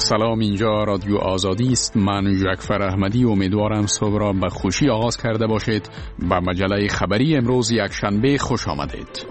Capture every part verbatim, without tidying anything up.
سلام، اینجا رادیو آزادی است. من جعفر احمدی امیدوارم صبح را به خوشی آغاز کرده باشید. به مجله خبری امروز یک شنبه خوش آمدید.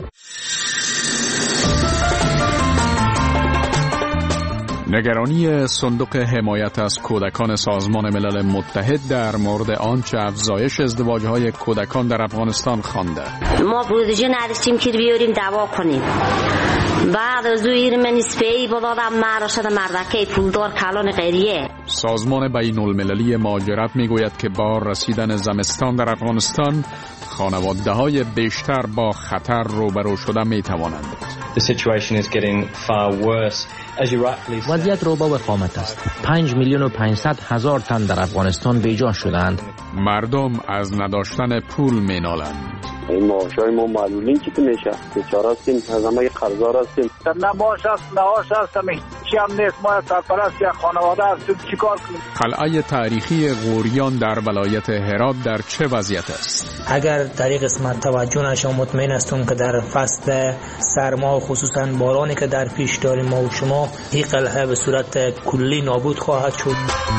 نگرانی صندوق حمایت از کودکان سازمان ملل متحد در مورد آنچه افزایش ازدواج‌های کودکان در افغانستان خوانده. ما بودجه نداشتیم که بیاریم دعوا کنیم. بعد از اون من نسبی بودادم مرشد مردکه پولدار کلان غیریه. سازمان بین المللی مهاجرت میگوید که با رسیدن زمستان در افغانستان خانواده‌های بیشتر با خطر روبرو شده می‌توانند. The situation is getting far worse. وضعیت رو با وخامت است. پنج میلیون و پانصد هزار تن در افغانستان بیجا شدند. مردم از نداشتن پول مینالند. این معاشای ما معلولین چی میشه؟ بیچاره هستیم، از همه قرضدار هستیم. نه معاش است، نه آش است، هیچی هم نیست. ما سرپرست یک خانواده هستیم، چیکار کنیم؟ قلعه تاریخی غوریان در ولایت هرات در چه وضعیت است؟ اگر در این قسمت توجه نشه، مطمئن هستم که در فصل سرما و خصوصا بارانی که در پیش داریم ما و شما، این قلعه به صورت کلی نابود خواهد شد.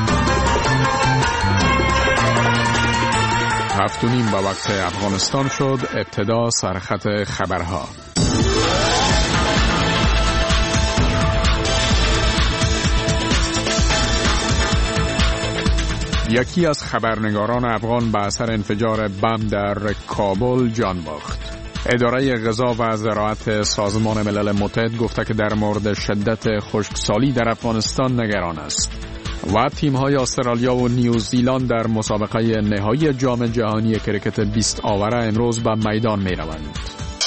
هفت و نیم به وقت افغانستان شد. ابتدا سرخط خبرها. یکی از خبرنگاران افغان به اثر انفجار بم در کابل جان باخت. اداره غذا و زراعت سازمان ملل متحد گفته که در مورد شدت خشکسالی در افغانستان نگران است. و تیم‌های استرالیا و نیوزیلند در مسابقه نهایی جام جهانی کرکت بیست آوره امروز به میدان می‌روند.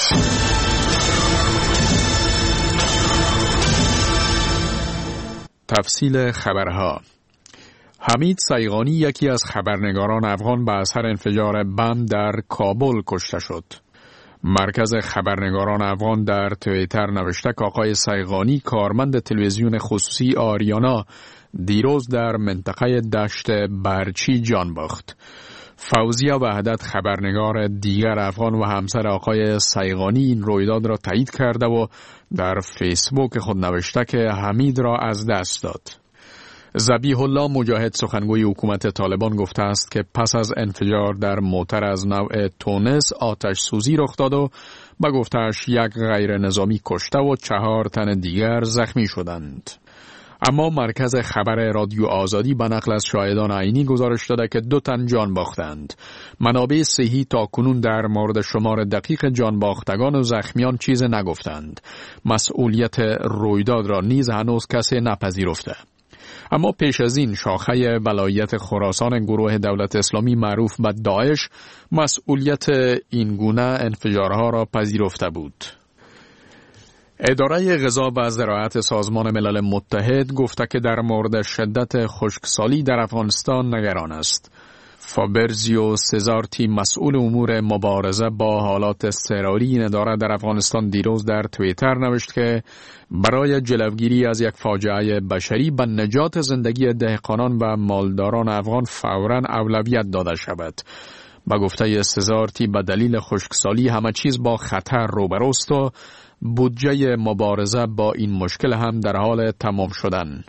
تفصیل خبرها. حمید سیغانی یکی از خبرنگاران افغان به اثر انفجار بم در کابل کشته شد. مرکز خبرنگاران افغان در توییتر نوشته که آقای سیغانی کارمند تلویزیون خصوصی آریانا دیروز در منطقه دشت برچی جان باخت. فوزیه وحدت خبرنگار دیگر افغان و همسر آقای سیغانی این رویداد را تایید کرده و در فیسبوک خود نوشته که حمید را از دست داد. ذبیح الله مجاهد سخنگوی حکومت طالبان گفته است که پس از انفجار در موتر از نوع تونس آتش سوزی رخ داد و به گفته‌اش یک غیر نظامی کشته و چهار تن دیگر زخمی شدند. اما مرکز خبر رادیو آزادی به نقل از شاهدان عینی گزارش داده که دو تن جان باختند. منابع صحی تا کنون در مورد شمار دقیق جان باختگان و زخمیان چیز نگفتند. مسئولیت رویداد را نیز هنوز کسی نپذیرفته. اما پیش از این شاخه ولایت خراسان گروه دولت اسلامی معروف به داعش مسئولیت این گونه انفجارها را پذیرفته بود. اداره غذا و زراعت سازمان ملل متحد گفته که در مورد شدت خشکسالی در افغانستان نگران است. فابرزیو سزارتی مسئول امور مبارزه با حالات اضطراری این اداره در افغانستان دیروز در توییتر نوشت که برای جلوگیری از یک فاجعه بشری به نجات زندگی دهقانان و مالداران افغان فوراً اولویت داده شود. با گفته سزارتی به دلیل خشکسالی همه چیز با خطر روبروست و بودجه مبارزه با این مشکل هم در حال تمام شدن.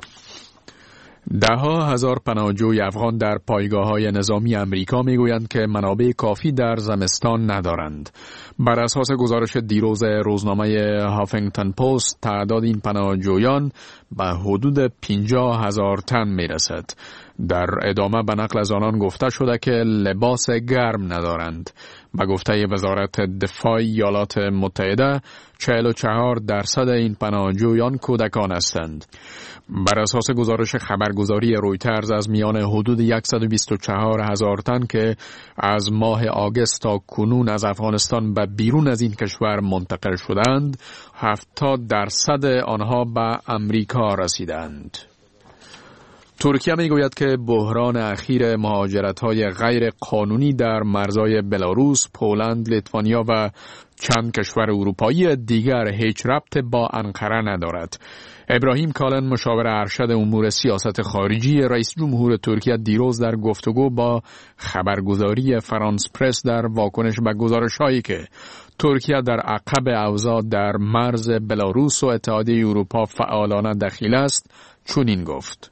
ده ها هزار پناهجوی افغان در پایگاه‌های نظامی امریکا میگویند که منابع کافی در زمستان ندارند. بر اساس گزارش دیروز روزنامه هافینگتن پست تعداد این پناهجویان به حدود پنجاه هزار تن میرسد. در ادامه به نقل از آنان گفته شده که لباس گرم ندارند. به گفته وزارت دفاع ایالات متحده چهل و چهار درصد این پناهجویان کودکان هستند. بر اساس گزارش خبرگزاری رویترز از میان حدود صد و بیست و چهار هزار تن که از ماه آگوست تا کنون از افغانستان به بیرون از این کشور منتقل شدند، هفتاد درصد آنها به امریکا رسیدند. ترکیه میگوید که بحران اخیر مهاجرت‌های غیر قانونی در مرزهای بلاروس، پولند، لیتوانیا و چند کشور اروپایی دیگر هیچ ربط با انقره ندارد. ابراهیم کالن مشاور ارشد امور سیاست خارجی رئیس جمهور ترکیه دیروز در گفتگو با خبرگزاری فرانس پرس در واکنش به گزارش‌هایی که ترکیه در عقب اوضاع در مرز بلاروس و اتحادیه اروپا فعالانه دخیل است چنین گفت: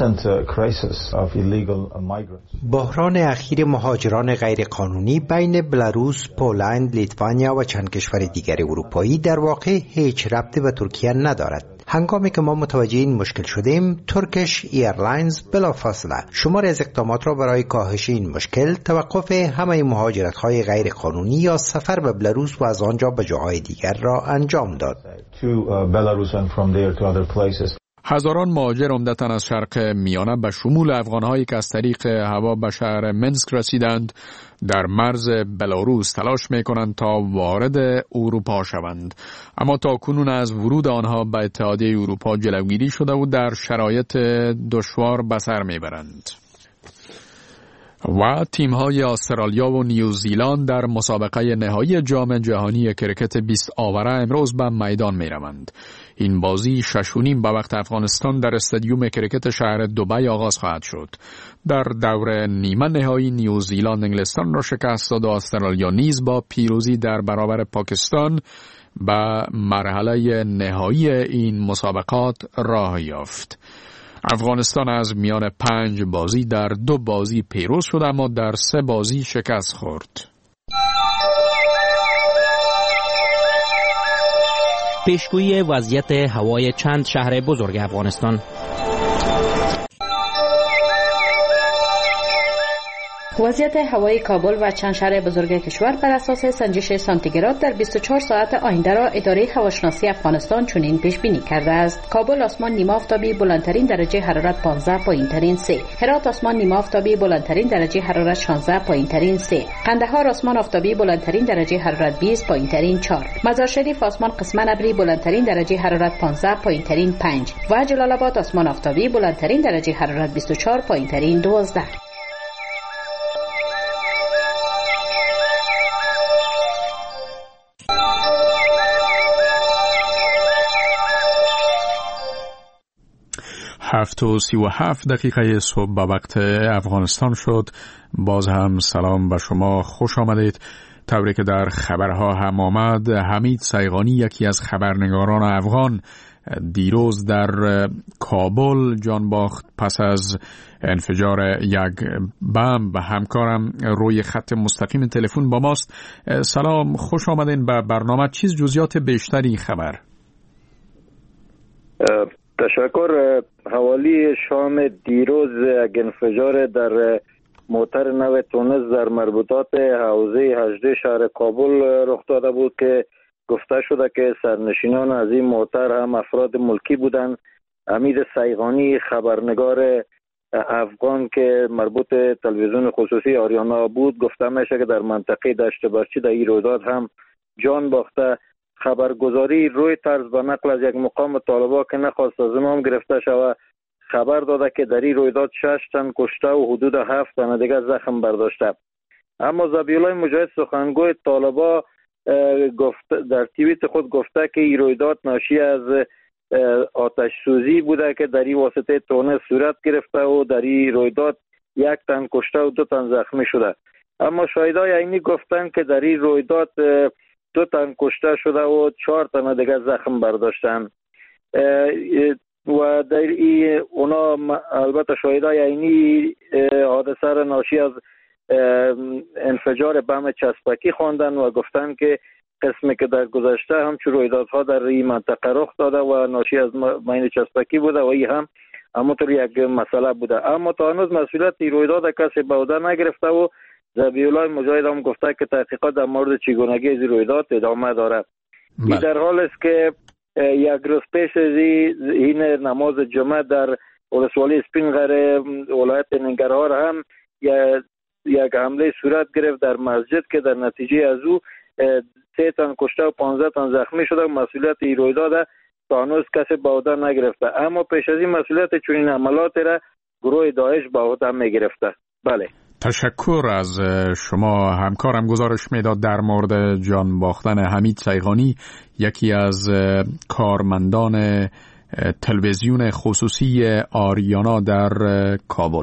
بحران اخیر مهاجران غیرقانونی بین بلاروس، پولند، لیتوانیا و چند کشور دیگر اروپایی در واقع هیچ ربطی به ترکیه ندارد. هنگامی که ما متوجه این مشکل شدیم، ترکش ایرلاینز بلافاصله شماری از اقدامات را برای کاهش این مشکل، توقف همه مهاجرت‌های غیرقانونی یا سفر به بلاروس و از آنجا به جاهای دیگر را انجام داد. هزاران مهاجر عمدتاً از شرق میانه به شمول افغان‌هایی که از طریق هوا به شهر منسک رسیدند در مرز بلاروس تلاش می‌کنند تا وارد اروپا شوند، اما تاکنون از ورود آنها به اتحادیه اروپا جلوگیری شده و در شرایط دشوار به سر می‌برند. و تیم‌های استرالیا و نیوزیلند در مسابقه نهایی جام جهانی کرکت بیست آوره امروز به میدان می‌روند. این بازی شش و نیم به وقت افغانستان در استادیوم کرکت شهر دبی آغاز خواهد شد. در دور نیمه نهایی نیوزیلند انگلستان را شکست داد و استرالیا نیز با پیروزی در برابر پاکستان به مرحله نهایی این مسابقات راه یافت. افغانستان از میان پنج بازی در دو بازی پیروز شد، اما در سه بازی شکست خورد. پیشگویی وضعیت هوای چند شهر بزرگ افغانستان. وضعیت هوای کابل و چند شهر بزرگ کشور بر اساس سنجش سانتیگراد در بیست و چهار ساعت آینده را اداره هواشناسی افغانستان چنین پیش بینی کرده است: کابل آسمان نیمه آفتابی، بلندترین درجه حرارت پانزده، پایینترین سه. هرات آسمان نیمه آفتابی، بلندترین درجه حرارت شانزده، پایینترین سه. قندهار آسمان آفتابی، بلندترین درجه حرارت بیست، پایینترین چهار. مزار شریف آسمان قسما ابری، بلندترین درجه حرارت پانزده، پایینترین پنج. و جلال آباد آسمان آفتابی، بلندترین درجه حرارت بیست و چهار، پایینترین دوازده. هفت و سی و هفت دقیقه صبح به وقت افغانستان شد. باز هم سلام به شما، خوش آمدید. طوری که در خبرها هم آمد، حمید سیغانی یکی از خبرنگاران افغان دیروز در کابل جان باخت پس از انفجار یک بمب. همکارم روی خط مستقیم تلفن با ماست. سلام، خوش آمدین به برنامه. چیز جزئیات بیشتری خبر؟ تشکر. حوالی شام دیروز یک انفجار در موتر نو تونس در مربوطات حوزه هجده شهر کابل رخ داده بود که گفته شده که سرنشینان از این موتر هم افراد ملکی بودند. حمید سیغانی خبرنگار افغان که مربوط تلویزیون خصوصی آریانا بود گفته میشه که در منطقه دشت برچی در این رویداد هم جان باخته. خبرگزاری روی طرز به نقل از یک مقام طالبان که نخواست از نام گرفته شود خبر داده که در این رویداد شش تن کشته و حدود هفت تن دیگر زخم برداشته. اما ذبیحالله مجاهد سخنگوی طالبان گفت در تیویت خود گفته که این رویداد ناشی از آتش سوزی بوده که در این واسطه تونس صورت گرفته و در این رویداد یک تن کشته و دو تن زخمی شده. اما شاهدای عینی گفتن که در این رویداد دو تن کشته شده و چهار تن دیگر زخم برداشتن و در این اونا البته شاهدای عینی حادثه را ناشی از انفجار بم چسبکی خواندن و گفتن که قسمی که در گذشته همچون رویدادها در این منطقه رخ داده و ناشی از مین چسبکی بوده و این هم همونطور یک مسئله بوده. اما تا هنوز مسئولیت این رویداد کسی به عهده نگرفته و ذبیحالله مجاهد هم گفته که تحقیقات در مورد چگونگی از رویداد ادامه داره. این در حال است که یک روز پیش از این نماز جمعه در ولسوالی سپینغر ولایت ننگرهار هم یک حمله صورت گرفت در مسجد که در نتیجه از او سه تن کشته و پانزده تن زخمی شده و مسئولیت این رویداد تا هنوز کسی به عهده نگرفته. اما پیش از این مسئولیت چنین عملات را گروه داعش به عهده میگرفته. بله، تشکر از شما. همکارم گزارش میداد در مورد جان باختن حمید سیغانی، یکی از کارمندان تلویزیون خصوصی آریانا در کابل.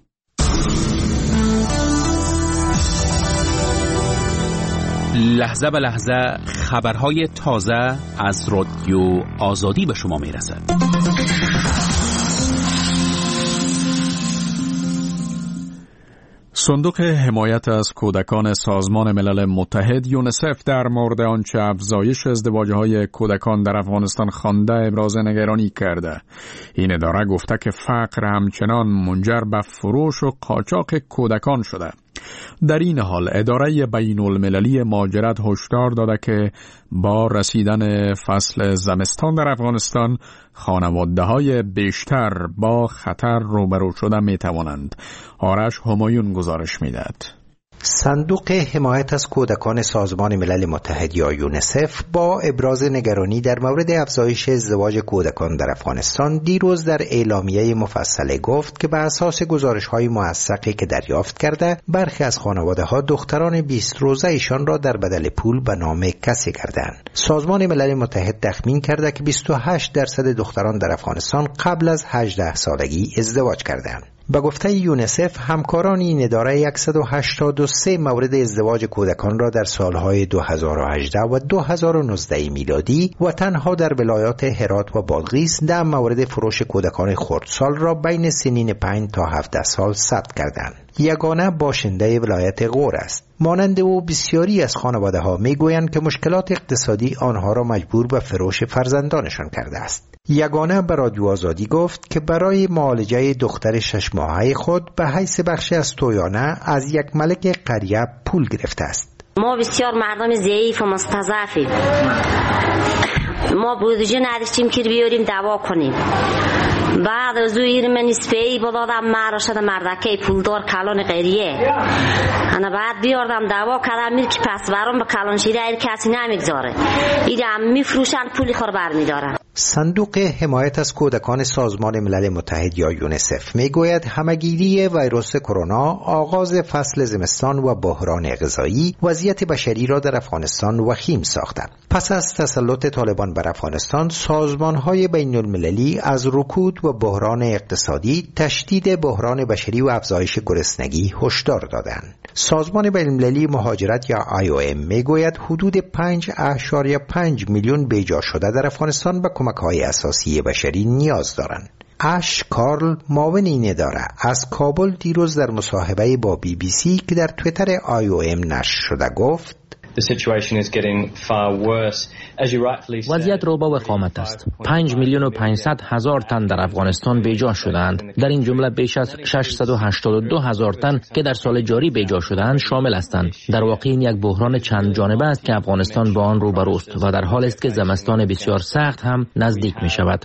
لحظه به لحظه خبرهای تازه از رادیو آزادی به شما میرسد. صندوق حمایت از کودکان سازمان ملل متحد یونسف در مورد آنچه افزایش ازدواج‌های کودکان در افغانستان خوانده ابراز نگرانی کرده. این اداره گفته که فقر همچنان منجر به فروش و قاچاق کودکان شده. در این حال اداره بین المللی مهاجرت هشدار داده که با رسیدن فصل زمستان در افغانستان خانواده‌های بیشتر با خطر روبرو شده می توانند. آرش همایون گزارش می‌دهد. صندوق حمایت از کودکان سازمان ملل متحد یا یونسف با ابراز نگرانی در مورد افزایش ازدواج کودکان در افغانستان دیروز در اعلامیه مفصله گفت که بر اساس گزارش‌های موثقی که دریافت کرده برخی از خانواده‌ها دختران بیست روزه ایشان را در بدل پول به نام کسی کردند. سازمان ملل متحد تخمین کرده که بیست و هشت درصد دختران در افغانستان قبل از هجده سالگی ازدواج کردند. به گفته یونسف همکاران این اداره صد و هشتاد و سه مورد ازدواج کودکان را در سالهای دو هزار و هجده و دو هزار و نوزده میلادی و تنها در ولایات هرات و بادغیس ده مورد فروش کودکان خردسال را بین سنین پنج تا هفده سال ثبت کردند. یگانه باشنده ولایت غور است. مانند او بسیاری از خانواده ها می گویند که مشکلات اقتصادی آنها را مجبور به فروش فرزندانشان کرده است. یگانه به رادیو آزادی گفت که برای معالجه دختر شش ماهه خود به حیث بخشی از تویانه از یک ملک قریه پول گرفته است. ما بسیار مردم ضعیف و مستضعفیم. ما بودجه نداشتیم که بیاریم دوا کنیم. بعد از او ایرم نسبه‌ای بدادم مرا شد مردکه پولدار کلان غیریه. انا بعد بیاردم دوا کردم میر که پس برام به کلان شیره ایر کسی نمیگذاره. ایرم میفروشن پولی خور برمیدارن. صندوق حمایت از کودکان سازمان ملل متحد یا یونسف میگوید همه‌گیری ویروس کرونا، آغاز فصل زمستان و بحران غذایی وضعیت بشری را در افغانستان وخیم ساخته. پس از تسلط طالبان بر افغانستان، سازمان‌های بین المللی از رکود و بحران اقتصادی، تشدید بحران بشری و افزایش گرسنگی هشدار دادند. سازمان بین المللی مهاجرت یا آی او ام میگوید حدود پنج اشاریه پنج میلیون بیجا شده در افغانستان به کمک‌های اساسی بشری نیاز دارند. اش کارل معاون این اداره از کابل دیروز در مصاحبه با بی بی سی که در توییتر آی او ام نشر شده گفت وضعیت رو با وخامت است. پنج میلیون و پانصد هزار تن در افغانستان بیجا شدند. در این جمله بیش از ششصد و هشتاد و دو هزار تن که در سال جاری بیجا شدند شامل هستند. در واقع این یک بحران چند جانبه است که افغانستان با آن روبروست و در حال است که زمستان بسیار سخت هم نزدیک می شود.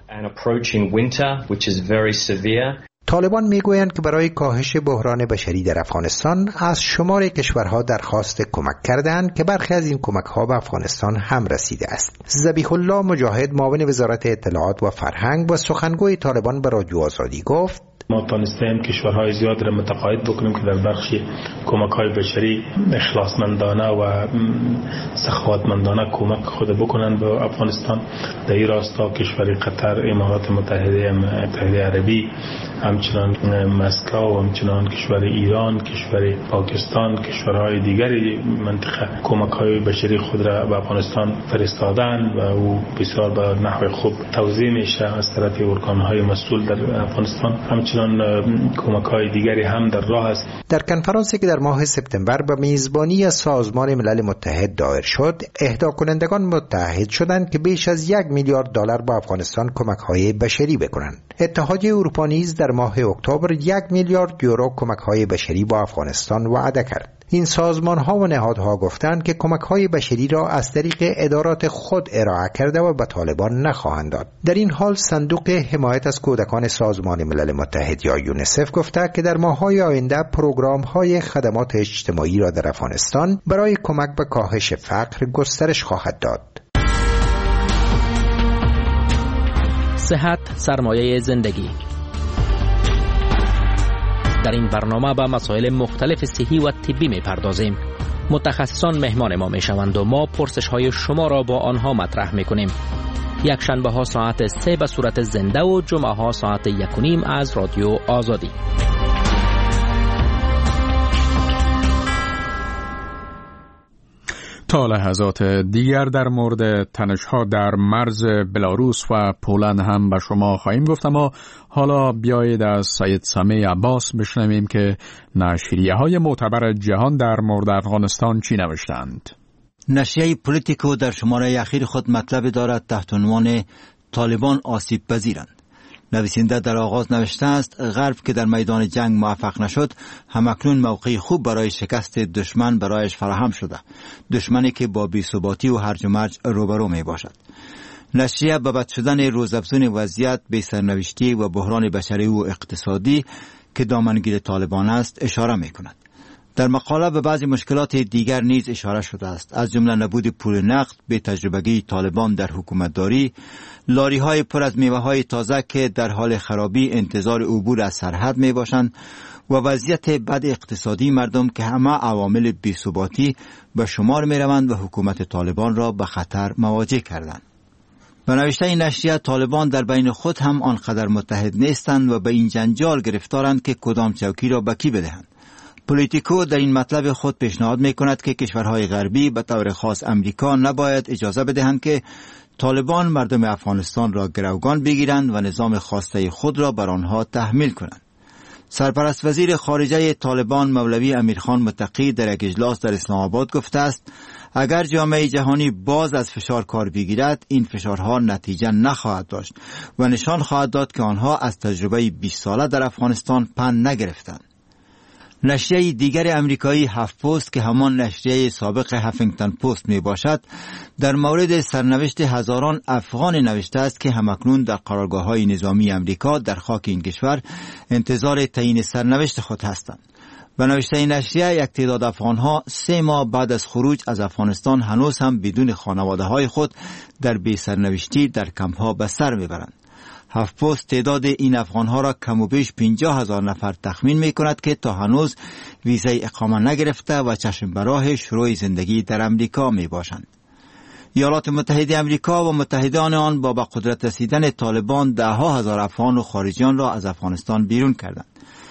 طالبان میگویند که برای کاهش بحران بشری در افغانستان از شمار کشورها درخواست کمک کردند که برخی از این کمک‌ها به افغانستان هم رسیده است. ذبیح الله مجاهد معاون وزارت اطلاعات و فرهنگ و سخنگوی طالبان به رادیو آزادی گفت ما تانستیم کشورهای زیاد را متقاعد بکنیم که در بخش کمک‌های بشری اخلاصمندانه و سخاوتمندانه کمک خود بکنند به افغانستان. در این راستا کشور قطر، امارات متحده متحده عربی، همچنان مسکو و همچنان کشور ایران، کشور پاکستان، کشورهای دیگری منطقه کمک‌های بشری خود را به افغانستان فرستادند و او بسیار به نحو خوب توزیع میشه از طرف ارگان‌های مسئول در افغانستان. همچنان کمک‌های دیگری هم در راه است. در کنفرانسی که در ماه سپتامبر به میزبانی از سازمان ملل متحد دایر شد، اهدا کنندگان متحد شدند که بیش از یک میلیارد دلار به افغانستان کمک‌های بشری بکنند. اتحادیه اروپا نیز در ماه اکتبر یک میلیارد یورو کمک‌های بشری با افغانستان وعده کرد. این سازمان‌ها و نهادها گفتند که کمک‌های بشری را از طریق ادارات خود ارائه کرده و به طالبان نخواهند داد. در این حال صندوق حمایت از کودکان سازمان ملل متحد یا یونسف گفته که در ماه‌های آینده پروگرام‌های خدمات اجتماعی را در افغانستان برای کمک به کاهش فقر گسترش خواهد داد. صحت سرمایه زندگی. در این برنامه به مسائل مختلف صحی و طبی می‌پردازیم. متخصصان مهمان ما می‌شوند و ما پرسش‌های شما را با آنها مطرح می‌کنیم. یک شنبه ها ساعت سه به صورت زنده و جمعه ها ساعت یک و نیم از رادیو آزادی. تا لحظات دیگر در مورد تنش‌ها در مرز بلاروس و پولند هم به شما خواهیم گفت، اما حالا بیایید از سید سمیع عباس بشنویم که نشریه‌های معتبر جهان در مورد افغانستان چی نوشتند. نشریه پولیتیکو در شماره اخیر خود مطلب دارد تحت عنوان طالبان آسیب پذیرند. نویسنده در آغاز نوشته است غرب که در میدان جنگ موفق نشد، همکنون موقعی خوب برای شکست دشمن برایش فراهم شده، دشمنی که با بی‌ثباتی و هرج و مرج روبرو می باشد. نشریه به بد شدن روزافزون وضعیت، بی سرنوشتی و بحران بشری و اقتصادی که دامنگیر طالبان است اشاره می کند. در مقاله به بعضی مشکلات دیگر نیز اشاره شده است، از جمله نبود پول نقد، بی تجربگی طالبان در حکومتداری، لاری های پر از میوه های تازه که در حال خرابی انتظار عبور از سرحد می باشند و وضعیت بد اقتصادی مردم که همه عوامل بی‌ثباتی به شمار می روند و حکومت طالبان را به خطر مواجه کردند. به نوشته این نشریه طالبان در بین خود هم آنقدر متحد نیستند و به این جنجال گرفتارند که کدام چوکی را به کی بدهند. پولیتیکو در این مطلب خود پیشنهاد می کند که کشورهای غربی به طور خاص امریکا نباید اجازه بدهند که طالبان مردم افغانستان را گروگان بگیرند و نظام خواسته خود را بر آنها تحمیل کنند. سرپرست وزیر خارجه طالبان مولوی امیرخان متقی در یک اجلاس در اسلام آباد گفته است اگر جامعه جهانی باز از فشار کار بگیرد، این فشارها نتیجه نخواهد داشت و نشان خواهد داد که آنها از تجربه بیست ساله در افغانستان پند نگرفتند. نشریه دیگر امریکایی هفت پست که همان نشریه سابق هفینگتن پست می باشد، در مورد سرنوشت هزاران افغان نوشته است که همکنون در قرارگاه‌های نظامی امریکا در خاک این کشور انتظار تعیین سرنوشت خود هستند. به نوشته این نشریه یک تعداد افغانها سه ماه بعد از خروج از افغانستان هنوز هم بدون خانواده‌های خود در بی سرنوشتی در کمپ‌ها به سر میبرند. هفت پست تعداد این افغانها را کم و بیش پنجاه هزار نفر تخمین می کند که تا هنوز ویزای اقامت نگرفته و چشم به راه شروع زندگی در امریکا می باشند. ایالات متحده امریکا و متحدان آن با به قدرت رسیدن طالبان ده ها هزار افغان و خارجیان را از افغانستان بیرون کردند.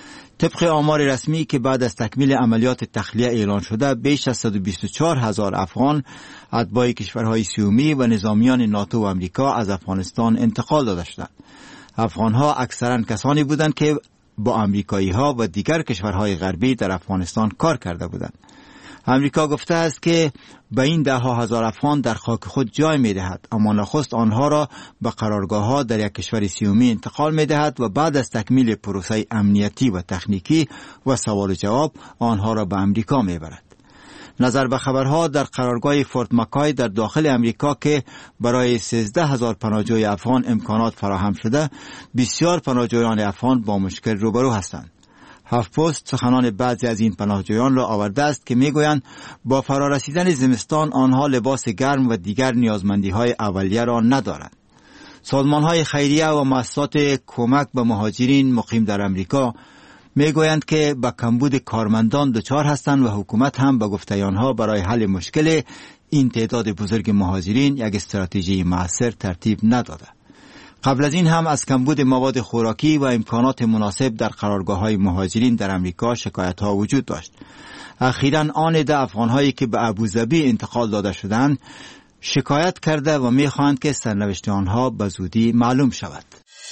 طبق آمار رسمی که بعد از تکمیل عملیات تخلیه اعلان شده، بیش از صد و بیست و چهار هزار افغان اتباع کشورهای سیومی و نظامیان ناتو و امریکا از افغانستان انتقال داده شدند. افغانها اکثرا کسانی بودند که با امریکایی ها و دیگر کشورهای غربی در افغانستان کار کرده بودند. امریکا گفته است که به این ده ها هزار افغان در خاک خود جای می دهد، اما نخست آنها را به قرارگاه ها در یک کشور سیومی انتقال می دهد و بعد از تکمیل پروسه امنیتی و تکنیکی و سوال و جواب آنها را به امریکا می برد. نظر به خبرها در قرارگاه فورت مکای در داخل امریکا که برای سیزده هزار پناهجوی افغان امکانات فراهم شده، بسیار پناهجویان افغان با مشکل روبرو هستند. هفت پست سخنان بعضی از این پناهجویان را آورده است که میگویند با فرارسیدن زمستان آنها لباس گرم و دیگر نیازمندی‌های اولیه را ندارند. سازمان‌های خیریه و مؤسسات کمک به مهاجرین مقیم در امریکا میگویند که با کمبود کارمندان دچار هستند و حکومت هم به گفته آنها برای حل مشکل این تعداد بزرگ مهاجرین یک استراتژی مؤثر ترتیب نداده. قبل از این هم از کمبود مواد خوراکی و امکانات مناسب در قرارگاه‌های مهاجرین در امریکا شکایت‌ها وجود داشت. اخیراً آن ده افغان‌هایی که به ابوظبی انتقال داده شدند شکایت کرده و می‌خواهند که سرنوشت آنها به زودی معلوم شود.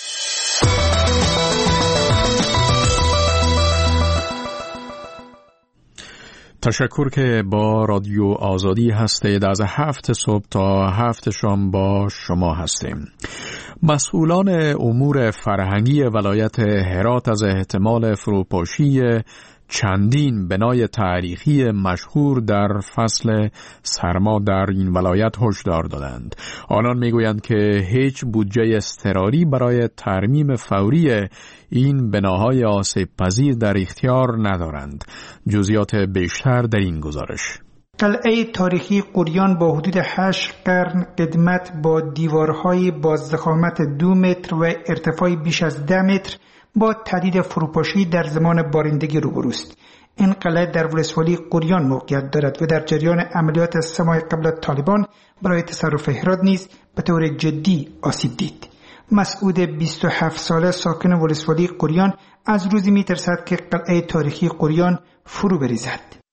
تشکر که با رادیو آزادی هستید. از هفت صبح تا هفت شام با شما هستیم. مسئولان امور فرهنگی ولایت هرات از احتمال فروپاشی چندین بنای تاریخی مشهور در فصل سرما در این ولایت هشدار دادند. آنان میگویند که هیچ بودجه اضطراری برای ترمیم فوری این بناهای آسیب پذیر در اختیار ندارند. جزئیات بیشتر در این گزارش. قلعه تاریخی قریان با حدود هشت قرن قدمت با دیوارهای با ضخامت دو متر و ارتفاع بیش از ده متر با تهدید فروپاشی در زمان بارندگی روبروست. این قلعه در ولسوالی قریان موقعیت دارد و در جریان عملیات سه ماه قبل از طالبان برای تصرف هرات نیز به طور جدی آسیب دید. مسعود بیست و هفت ساله ساکن ولسوالی قریان از روزی می‌ترسد که قلعه تاریخی قریان فرو بریزد.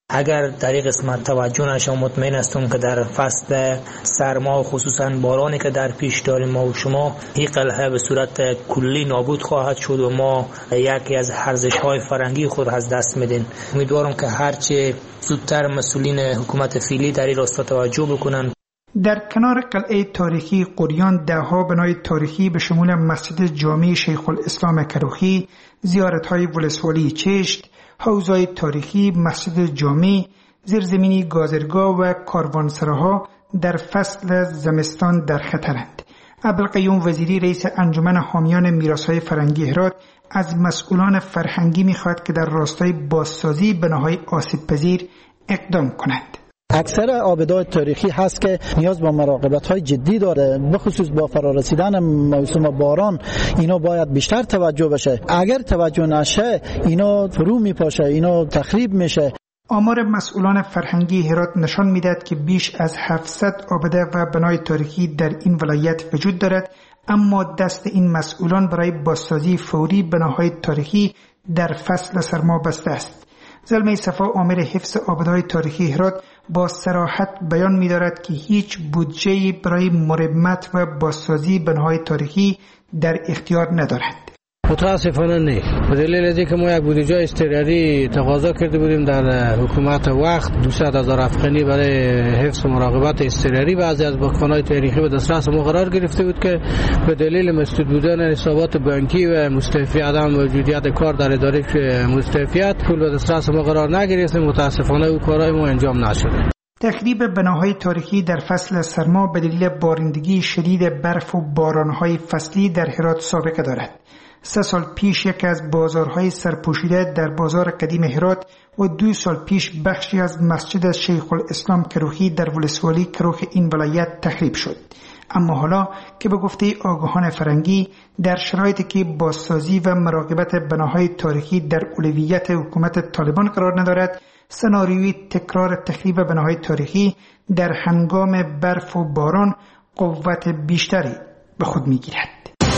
اگر در این قسمت توجه نشه مطمئن هستم که در فصل سرما و خصوصا بارانی که در پیش داریم ما و شما این قلعه به صورت کلی نابود خواهد شد و ما یکی از ارزش‌های فرهنگی خود از دست میدیم. امیدوارم که هرچه زودتر مسئولین حکومت فعلی در این راستا توجه بکنن. در کنار قلعه تاریخی قریان دهها بنای تاریخی به شمول مسجد جامع شیخ الاسلام کروخی، زیارت‌های ولسوالی چشت، حوضهای تاریخی، مسجد جامع، زیرزمینی گازرگاه و کاروانسراها در فصل زمستان در خطرند. ابوالقیوم وزیری رئیس انجمن حامیان میراث‌های فرهنگی هرات از مسئولان فرهنگی می‌خواهد که در راستای بازسازی بناهای آسیب‌پذیر اقدام کنند. اکثر آبادهای تاریخی هست که نیاز به مراقبت‌های جدی داره، بخصوص با فرارسیدن موسم باران اینا باید بیشتر توجه بشه. اگر توجه نشه اینا فرو میپاشه، اینا تخریب میشه. آمار مسئولان فرهنگی هرات نشان میدهد که بیش از هفتصد آباده و بنای تاریخی در این ولایت وجود دارد، اما دست این مسئولان برای بازسازی فوری بناهای تاریخی در فصل سرما بسته است. زلمه صفا عامل حفظ آبادهای تاریخی هرات با صراحت بیان می‌دارد که هیچ بودجه‌ای برای مرمت و بازسازی بناهای تاریخی در اختیار ندارند. متاسفانه نه، به دلیل از اینکه ما یک بودجه اضطراری تقاضا کرده بودیم در حکومت وقت دویست هزار افغانی برای حفظ و مراقبت اضطراری بعضی از باغبان‌های تاریخی به دسترس ما قرار گرفته بود که به دلیل مسدود بودن حسابات بانکی و مستعفی عدم موجودیت کار در اداره مستعفیت پول به دسترس ما قرار نگرفت. متاسفانه او کارهای ما انجام نشد. تخریب بناهای تاریخی در فصل سرما به دلیل بارندگی شدید برف و بارانهای فصلی در هرات سابقه دارد. سه سال پیش یکی از بازارهای سرپوشیده در بازار قدیم هرات و دو سال پیش بخشی از مسجد شیخ الاسلام کروخی در ولسوالی کروخ این ولایت تخریب شد. اما حالا که به گفته آگاهان فرهنگی در شرایطی که بازسازی و مراقبت بناهای تاریخی در اولویت حکومت طالبان قرار ندارد، سناریوی تکرار تخریب بناهای تاریخی در هنگام برف و باران قوت بیشتری به خود می‌گیرد.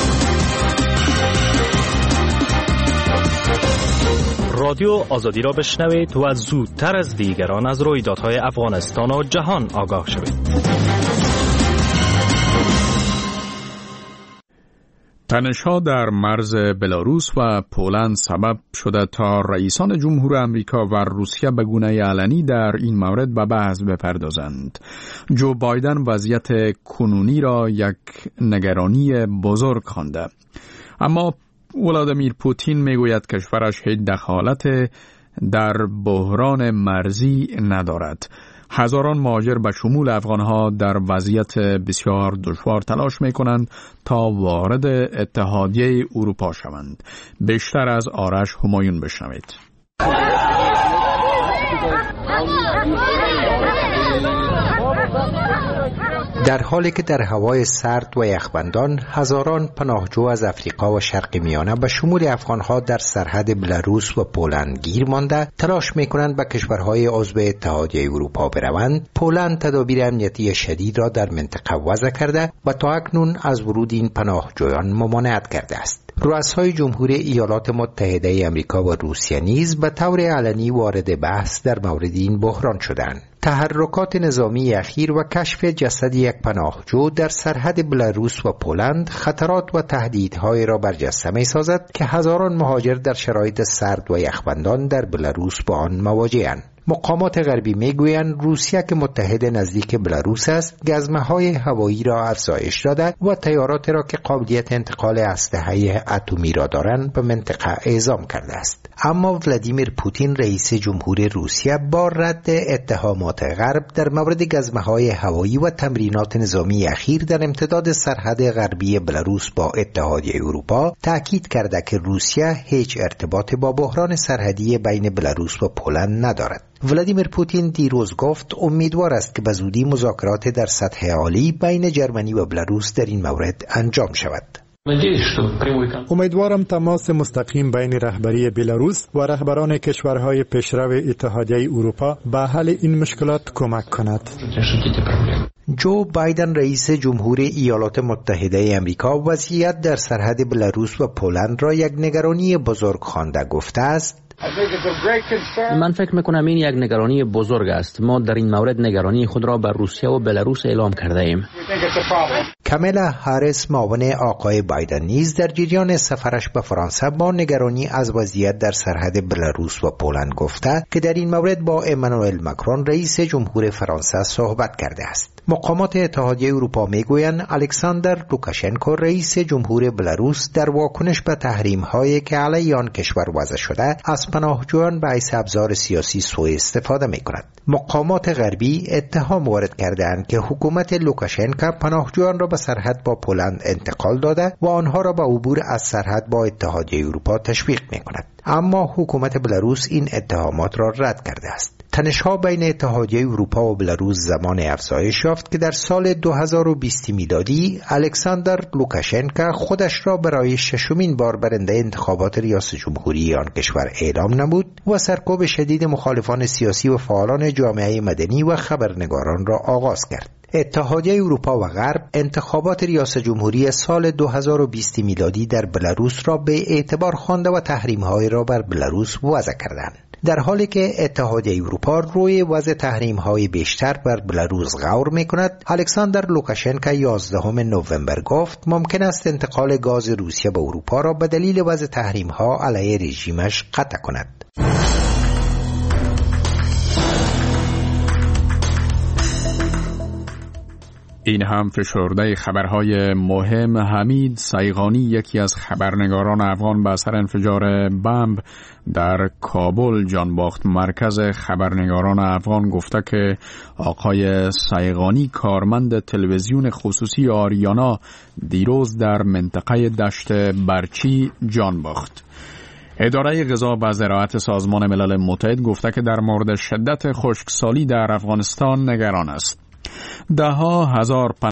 رادیو آزادی را بشنوید و زودتر از دیگران از رویدادهای افغانستان و جهان آگاه شوید. تنش‌ها در مرز بلاروس و پولند سبب شده تا رئیسان جمهور آمریکا و روسیه به گونه علنی در این مورد به بحث بپردازند. جو بایدن وضعیت کنونی را یک نگرانی بزرگ خوانده، اما ولادیمیر پوتین میگوید کشورش هیچ دخالت در بحران مرزی ندارد. هزاران مهاجر به شمول افغانها در وضعیت بسیار دشوار تلاش میکنند تا وارد اتحادیه اروپا شوند. بیشتر از آرش همایون بشنوید. در حالی که در هوای سرد و یخبندان هزاران پناهجو از افریقا و شرق میانه به شمول افغانها در سرحد بلاروس و پولند گیر مانده تلاش میکنند به کشورهای عضو اتحادیه اروپا بروند، پولند تدابیر امنیتی شدید را در منطقه وضع کرده و تا اکنون از ورود این پناهجویان ممانعت کرده است. رؤسای جمهور ایالات متحده آمریکا و روسیه نیز به طور علنی وارد بحث در مورد این بحران شدند. تحرکات نظامی اخیر و کشف جسد یک پناهجو در سرحد بلاروس و پولند خطرات و تهدیدهای را برجسته می‌سازد که هزاران مهاجر در شرایط سرد و یخبندان در بلاروس با آن مواجه‌اند. مقامات غربی میگویند روسیه که متحد نزدیک بلاروس است، گزمه‌های هوایی را افزایش داده و تیارات را که قابلیت انتقال اسلحه اتمی را دارند به منطقه اعزام کرده است. اما ولادیمیر پوتین رئیس جمهور روسیه با رد اتهامات غرب در مورد گزمه‌های هوایی و تمرینات نظامی اخیر در امتداد سرحد غربی بلاروس با اتحادیه اروپا تاکید کرده که روسیه هیچ ارتباط با بحران سرحدی بین بلاروس و پولند ندارد. ولادیمیر پوتین دیروز گفت امیدوار است که به زودی مذاکرات در سطح عالی بین جرمنی و بلاروس در این مورد انجام شود. امیدوارم تماس مستقیم بین رهبری بلاروس و رهبران کشورهای پیشرو اتحادیه اروپا به حل این مشکلات کمک کند. جو بایدن رئیس جمهور ایالات متحده آمریکا وضعیت در سرحد بلاروس و پولند را یک نگرانی بزرگ خوانده گفته است من فکر میکنم این یک نگرانی بزرگ است. ما در این مورد نگرانی خود را بر روسیه و بلاروس اعلام کرده ایم. کاملا هاریس معاون آقای بایدن نیز در جریان سفرش به فرانسه با نگرانی از وضعیت در سرحد بلاروس و پولند گفته که در این مورد با امانوئل ماکرون رئیس جمهور فرانسه صحبت کرده است. مقامات اتحادیه اروپا میگویند الکساندر لوکاشنکو رئیس جمهور بلاروس در واکنش به تحریم هایی که علیه آن کشور وضع شده از پناهجویان به حیث ابزار سیاسی سوء استفاده می کند. مقامات غربی اتهام وارد کردند که حکومت لوکاشنکو پناهجویان را به سرحد با پولند انتقال داده و آنها را به عبور از سرحد با اتحادیه اروپا تشویق می کند. اما حکومت بلاروس این اتهامات را رد کرده است. تنش‌ها بین اتحادیه اروپا و بلاروس زمان افزایش یافت که در سال دو هزار و بیست میلادی الکساندر لوکاشنکو خودش را برای ششمین بار برنده انتخابات ریاست جمهوری آن کشور اعلام نمود و سرکوب شدید مخالفان سیاسی و فعالان جامعه مدنی و خبرنگاران را آغاز کرد. اتحادیه اروپا و غرب انتخابات ریاست جمهوری سال دو هزار و بیست میلادی در بلاروس را به اعتبار خوانده و تحریم‌های را بر بلاروس وضع کردند. در حالی که اتحادیه اروپا روی وضع تحریم‌های بیشتر بر بلاروس غور می‌کند، الکساندر لوکاشنکو یازدهم نوامبر گفت ممکن است انتقال گاز روسیه به اروپا را به دلیل وضع تحریم‌ها علیه رژیمش قطع کند. این هم فشرده خبرهای مهم. حمید سیغانی یکی از خبرنگاران افغان به اثر انفجار بمب در کابل جان باخت. مرکز خبرنگاران افغان گفته که آقای سیغانی کارمند تلویزیون خصوصی آریانا دیروز در منطقه دشت برچی جان باخت. اداره غذا و زراعت سازمان ملل متحد گفته که در مورد شدت خشکسالی در افغانستان نگران است. ده ها هزار